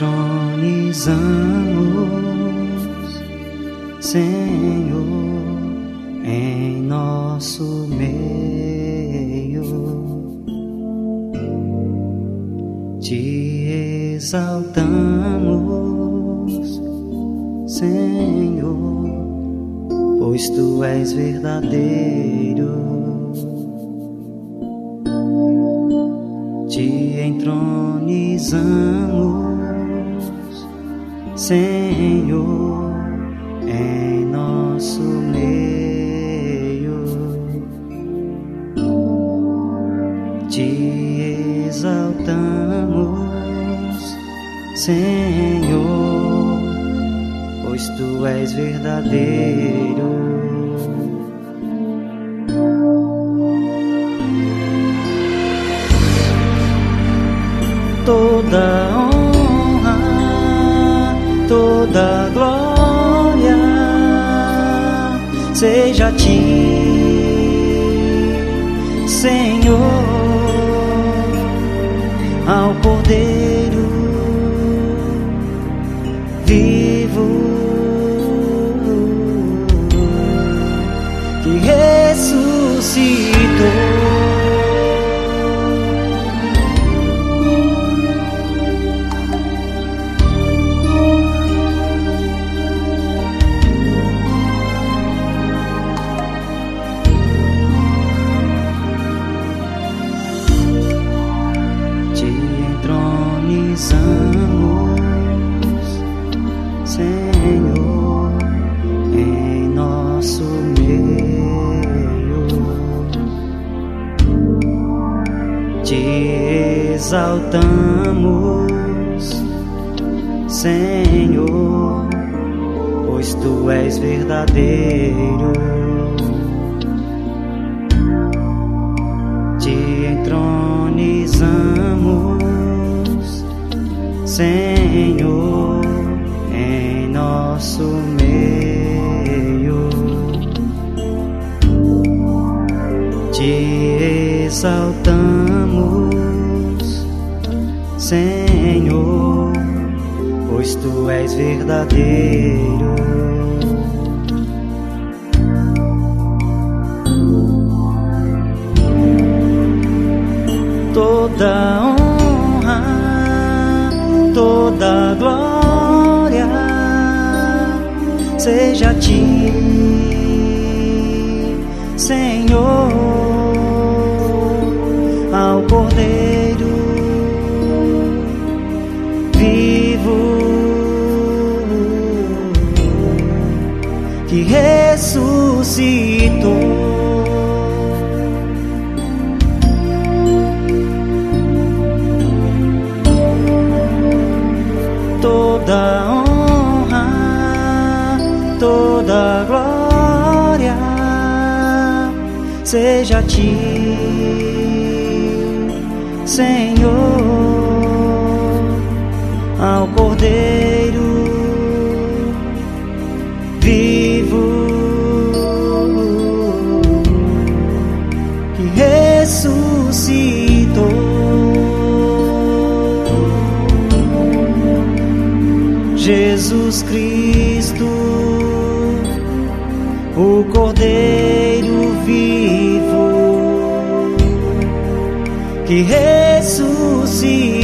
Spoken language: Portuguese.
entronizamos, Senhor, em nosso meio. Te exaltamos, Senhor, pois Tu és verdadeiro. Te entronizamos, Senhor, em nosso meio. Te exaltamos, Senhor, pois Tu és verdadeiro. Toda honra, toda glória seja a Ti, Senhor, ao Cordeiro vivo que ressuscitou. Senhor, em nosso meio. Te exaltamos, Senhor, pois Tu és verdadeiro. Te entronizamos, Senhor, em nosso meio. Te exaltamos, Senhor, pois Tu és verdadeiro. Toda honra, toda glória seja a Ti, Senhor, ao Cordeiro vivo que ressuscitou. Toda honra, toda glória seja a Ti, Senhor, ao Cordeiro vivo que ressuscitou. Jesus Cristo, o Cordeiro vivo que ressuscitou.